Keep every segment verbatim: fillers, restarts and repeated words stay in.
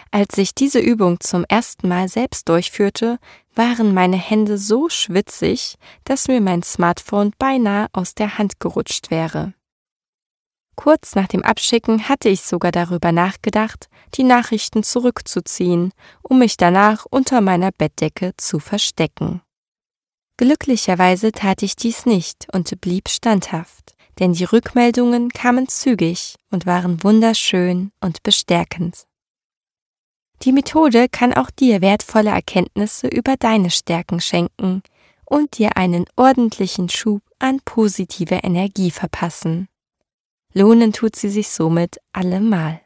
Als ich diese Übung zum ersten Mal selbst durchführte, waren meine Hände so schwitzig, dass mir mein Smartphone beinahe aus der Hand gerutscht wäre. Kurz nach dem Abschicken hatte ich sogar darüber nachgedacht, die Nachrichten zurückzuziehen, um mich danach unter meiner Bettdecke zu verstecken. Glücklicherweise tat ich dies nicht und blieb standhaft, denn die Rückmeldungen kamen zügig und waren wunderschön und bestärkend. Die Methode kann auch dir wertvolle Erkenntnisse über deine Stärken schenken und dir einen ordentlichen Schub an positiver Energie verpassen. Lohnen tut sie sich somit allemal.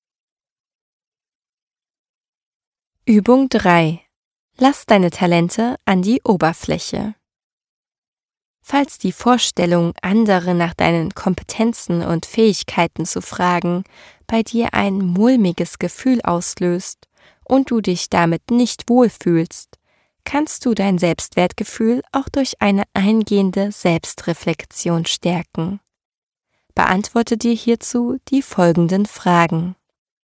Übung drei. Lass deine Talente an die Oberfläche. Falls die Vorstellung, andere nach deinen Kompetenzen und Fähigkeiten zu fragen, bei dir ein mulmiges Gefühl auslöst und du dich damit nicht wohlfühlst, kannst du dein Selbstwertgefühl auch durch eine eingehende Selbstreflexion stärken. Beantworte dir hierzu die folgenden Fragen.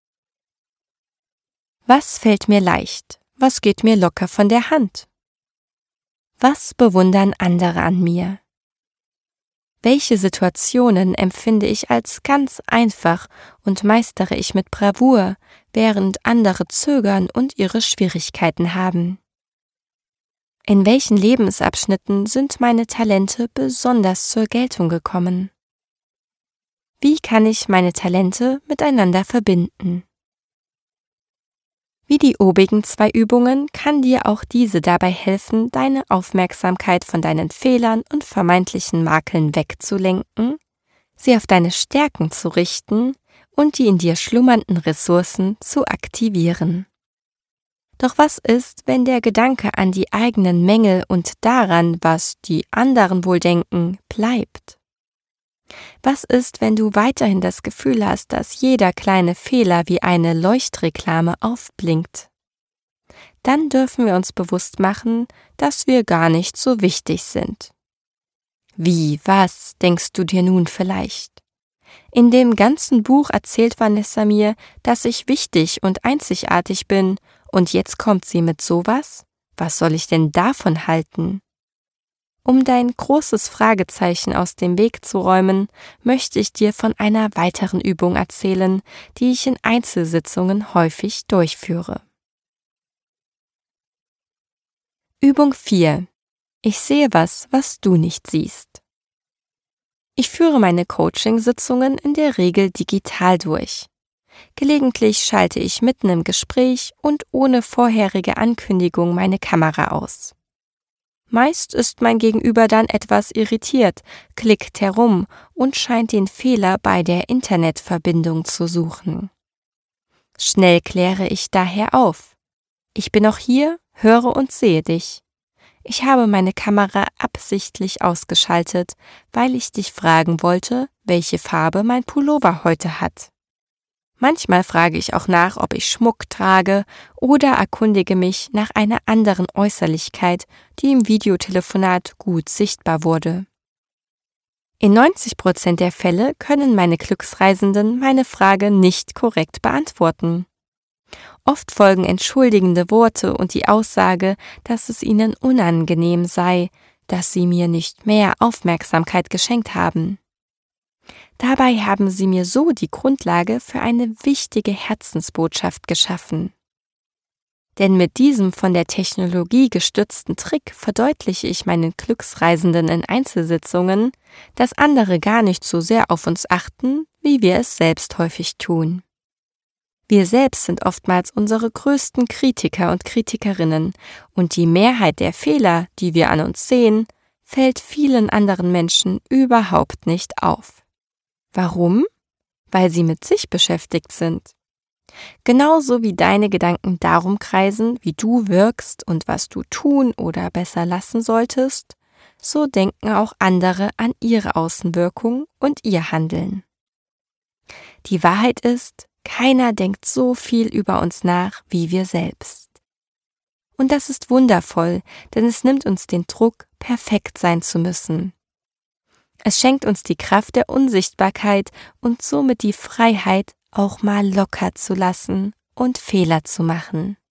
Was fällt mir leicht? Was geht mir locker von der Hand? Was bewundern andere an mir? Welche Situationen empfinde ich als ganz einfach und meistere ich mit Bravour, während andere zögern und ihre Schwierigkeiten haben? In welchen Lebensabschnitten sind meine Talente besonders zur Geltung gekommen? Wie kann ich meine Talente miteinander verbinden? Wie die obigen zwei Übungen kann dir auch diese dabei helfen, deine Aufmerksamkeit von deinen Fehlern und vermeintlichen Makeln wegzulenken, sie auf deine Stärken zu richten und die in dir schlummernden Ressourcen zu aktivieren. Doch was ist, wenn der Gedanke an die eigenen Mängel und daran, was die anderen wohl denken, bleibt? Was ist, wenn du weiterhin das Gefühl hast, dass jeder kleine Fehler wie eine Leuchtreklame aufblinkt? Dann dürfen wir uns bewusst machen, dass wir gar nicht so wichtig sind. Wie, was, denkst du dir nun vielleicht? In dem ganzen Buch erzählt Vanessa mir, dass ich wichtig und einzigartig bin, und jetzt kommt sie mit sowas? Was soll ich denn davon halten? Um dein großes Fragezeichen aus dem Weg zu räumen, möchte ich dir von einer weiteren Übung erzählen, die ich in Einzelsitzungen häufig durchführe. Übung vier. Ich sehe was, was du nicht siehst. Ich führe meine Coaching-Sitzungen in der Regel digital durch. Gelegentlich schalte ich mitten im Gespräch und ohne vorherige Ankündigung meine Kamera aus. Meist ist mein Gegenüber dann etwas irritiert, klickt herum und scheint den Fehler bei der Internetverbindung zu suchen. Schnell kläre ich daher auf. Ich bin auch hier, höre und sehe dich. Ich habe meine Kamera absichtlich ausgeschaltet, weil ich dich fragen wollte, welche Farbe mein Pullover heute hat. Manchmal frage ich auch nach, ob ich Schmuck trage oder erkundige mich nach einer anderen Äußerlichkeit, die im Videotelefonat gut sichtbar wurde. In neunzig Prozent der Fälle können meine Glücksreisenden meine Frage nicht korrekt beantworten. Oft folgen entschuldigende Worte und die Aussage, dass es ihnen unangenehm sei, dass sie mir nicht mehr Aufmerksamkeit geschenkt haben. Dabei haben sie mir so die Grundlage für eine wichtige Herzensbotschaft geschaffen. Denn mit diesem von der Technologie gestützten Trick verdeutliche ich meinen Glücksreisenden in Einzelsitzungen, dass andere gar nicht so sehr auf uns achten, wie wir es selbst häufig tun. Wir selbst sind oftmals unsere größten Kritiker und Kritikerinnen und die Mehrheit der Fehler, die wir an uns sehen, fällt vielen anderen Menschen überhaupt nicht auf. Warum? Weil sie mit sich beschäftigt sind. Genauso wie deine Gedanken darum kreisen, wie du wirkst und was du tun oder besser lassen solltest, so denken auch andere an ihre Außenwirkung und ihr Handeln. Die Wahrheit ist, keiner denkt so viel über uns nach wie wir selbst. Und das ist wundervoll, denn es nimmt uns den Druck, perfekt sein zu müssen. Es schenkt uns die Kraft der Unsichtbarkeit und somit die Freiheit, auch mal locker zu lassen und Fehler zu machen.